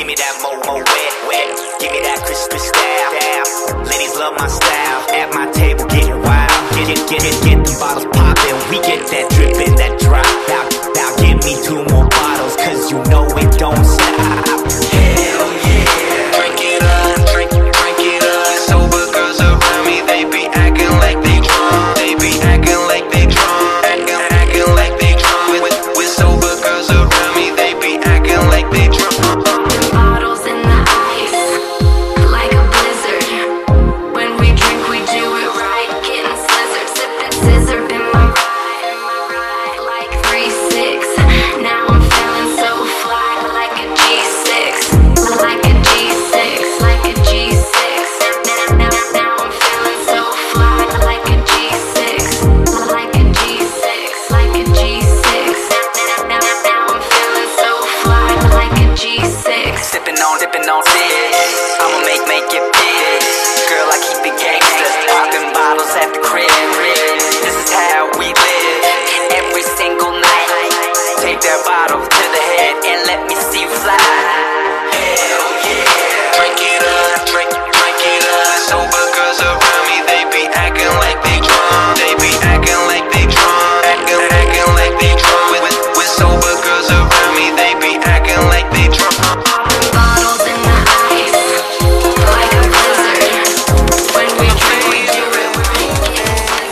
Give me that mo wet. Give me that crisp style. Ladies love my style. At my table getting wild. Get the bottles poppin'. We get that drippin', that drop. Now give me 2 more bottles, cause you know it don't stop. Hell yeah. Drink it up, drink it up. Sober girls around me, they be acting like they drunk. They be acting like they drunk. Acting like they drunk. With sober girls around me, they be acting like they drunk. Bottles in the ice, like a blizzard. When we drink, we do it right. Getting slizzard, sipping scissor in my ride, like 3-6. Now I'm feeling so fly, like a G6, like a G6, like a G6. Now I'm feeling so fly, like a G6, like a G6, like a G6. Now I'm feeling so fly, like a G6. Sippin' on this, I'ma make it big. Girl, I keep it gangsta, poppin' bottles at the crib. This is how we live, every single night. Take that bottle to the head and let me see you fly. Hell yeah. Drink it up, drink it up. Sober girls around me, they be acting like they drunk. They be acting like they drunk. Acting like they drunk. With sober girls around me, they be acting like they drunk. Bottles in the ice, like a blizzard. When we drink, we do it right.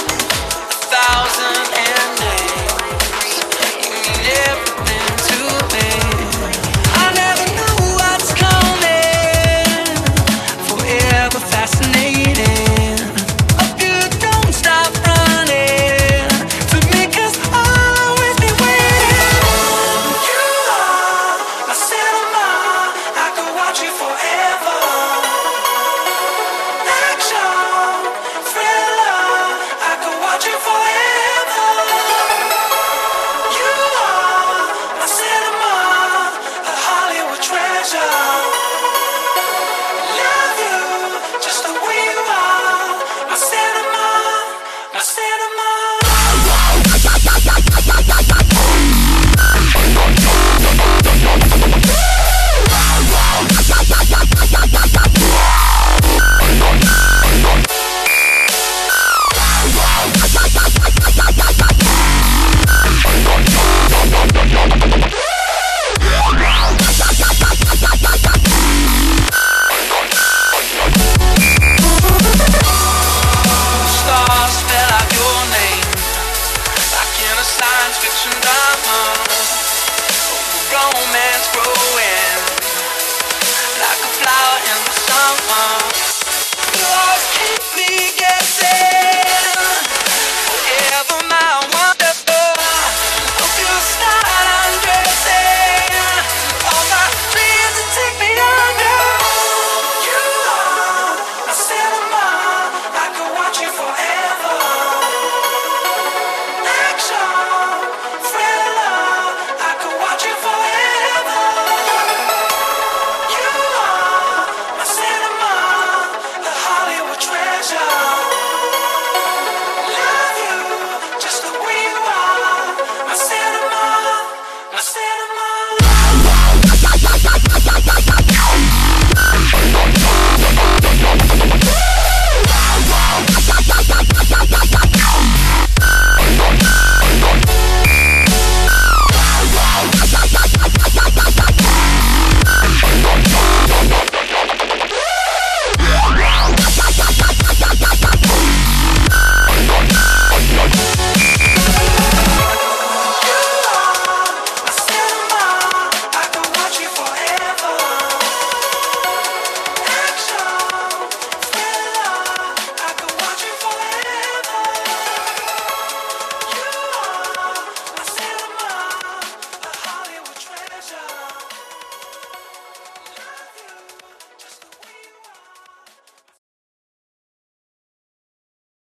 1,000 endings, you mean everything to me. I never know what's coming, forever fascinating. Hope you don't stop running to me, 'cause I'll always be waiting. You are my cinema, I could watch you forever. Action, thriller, I could watch you forever. You are my cinema, a Hollywood treasure. Love you just the way you are, my cinema, my cinema. Stars spell out your name like in a science fiction drama. Romance growing like a flower in the summer. You always keep me guessing.